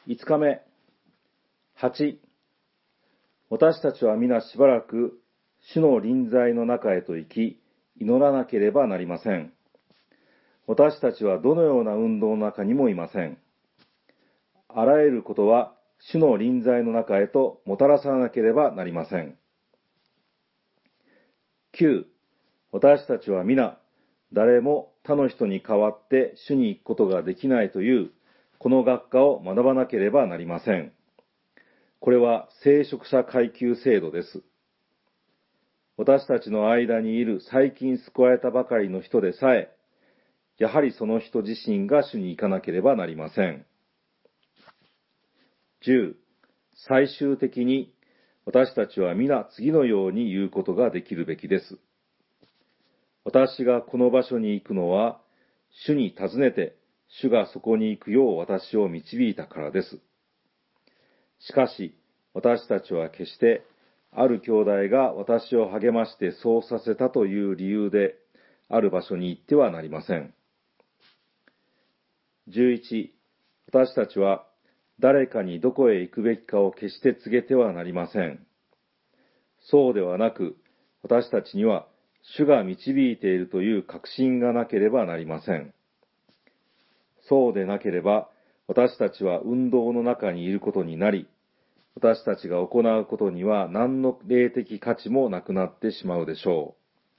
5日目。8、私たちは皆しばらく主の臨在の中へと行き、祈らなければなりません。私たちはどのような運動の中にもいません。あらゆることは主の臨在の中へともたらさなければなりません。9、私たちは皆、誰も他の人に代わって主に行くことができないという、この学科を学ばなければなりません。これは聖職者階級制度です。私たちの間にいる最近救われたばかりの人でさえ、やはりその人自身が主に行かなければなりません。10、最終的に私たちは皆次のように言うことができるべきです。私がこの場所に行くのは、主に尋ねて、主がそこに行くよう私を導いたからです。しかし、私たちは決して、ある兄弟が私を励ましてそうさせたという理由で、ある場所に行ってはなりません。11、私たちは、誰かにどこへ行くべきかを決して告げてはなりません。そうではなく、私たちには、主が導いているという確信がなければなりません。そうでなければ、私たちは運動の中にいることになり、私たちが行うことには何の霊的価値もなくなってしまうでしょ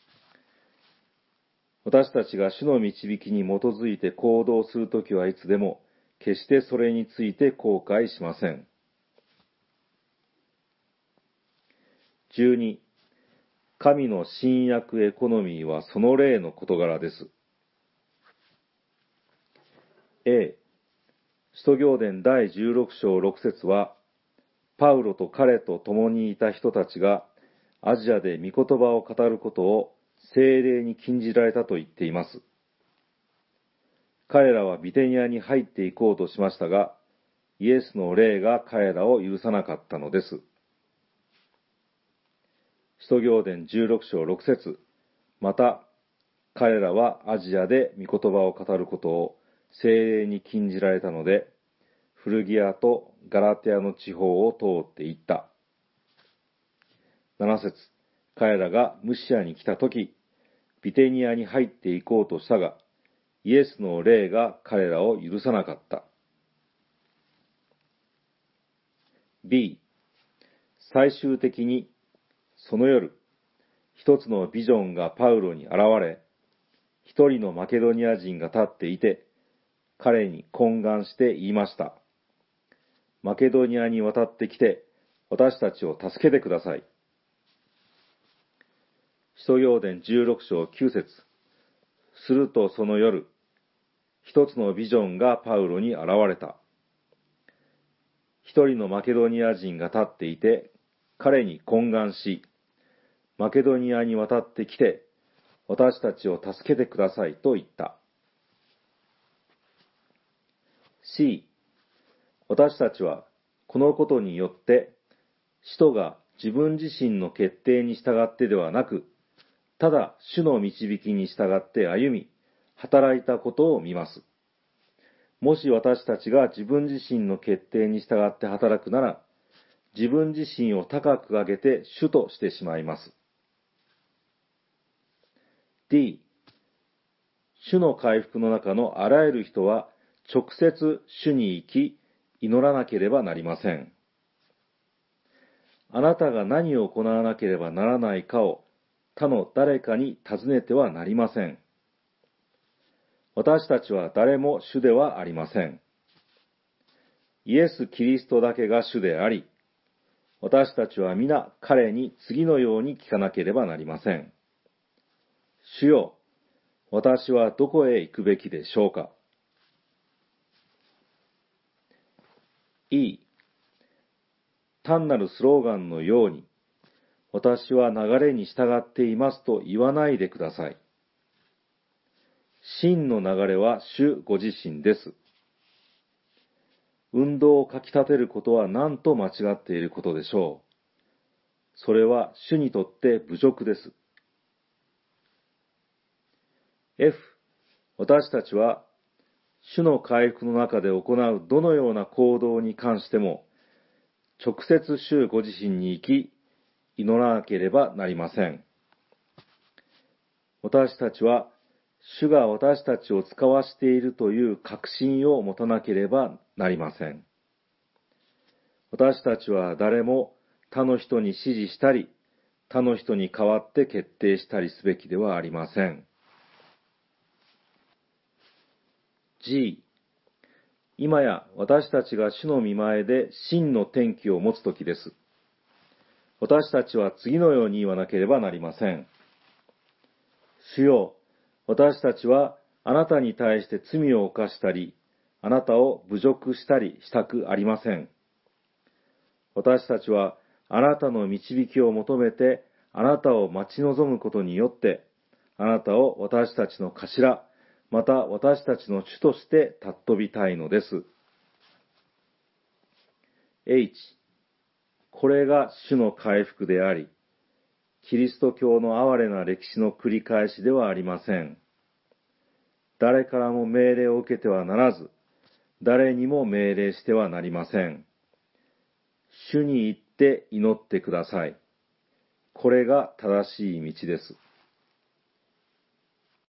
う。私たちが主の導きに基づいて行動するときはいつでも、決してそれについて後悔しません。12、神の新約エコノミーはその例の事柄です。A、使徒行伝第16章6節は、パウロと彼と共にいた人たちがアジアで御言葉を語ることを聖霊に禁じられたと言っています。彼らはビテニアに入っていこうとしましたが、イエスの霊が彼らを許さなかったのです。使徒行伝16章6節、また、彼らはアジアで御言葉を語ることを聖霊に禁じられたので、フルギアとガラテアの地方を通っていった。7節、彼らがムシアに来たとき、ビテニアに入っていこうとしたが、イエスの霊が彼らを許さなかった。B、最終的に、その夜、一つのビジョンがパウロに現れ、一人のマケドニア人が立っていて、彼に懇願して言いました。マケドニアに渡ってきて、私たちを助けてください。使徒行伝16章9節、するとその夜、一つのビジョンがパウロに現れた。一人のマケドニア人が立っていて、彼に懇願し、マケドニアに渡ってきて、私たちを助けてくださいと言った。C、私たちはこのことによって、使徒が自分自身の決定に従ってではなく、ただ主の導きに従って歩み、働いたことを見ます。もし私たちが自分自身の決定に従って働くなら、自分自身を高く上げて主としてしまいます。D、主の回復の中のあらゆる人は直接主に行き、祈らなければなりません。あなたが何を行わなければならないかを他の誰かに尋ねてはなりません。私たちは誰も主ではありません。イエス・キリストだけが主であり、私たちは皆彼に次のように聞かなければなりません。主よ、私はどこへ行くべきでしょうか。E、単なるスローガンのように、私は流れに従っていますと言わないでください。真の流れは主ご自身です。運動をかき立てることは何と間違っていることでしょう。それは主にとって侮辱です。F、私たちは主の回復の中で行うどのような行動に関しても、直接主ご自身に行き、祈らなければなりません。私たちは、主が私たちを使わしているという確信を持たなければなりません。私たちは誰も他の人に指示したり、他の人に代わって決定したりすべきではありません。G、今や私たちが主の御前で真の転機を持つときです。私たちは次のように言わなければなりません。主よ、私たちはあなたに対して罪を犯したり、あなたを侮辱したりしたくありません。私たちはあなたの導きを求めて、あなたを待ち望むことによって、あなたを私たちの頭、また私たちの主として尊びたいのです。H、これが主の回復であり、キリスト教の哀れな歴史の繰り返しではありません。誰からも命令を受けてはならず、誰にも命令してはなりません。主に行って祈ってください。これが正しい道です。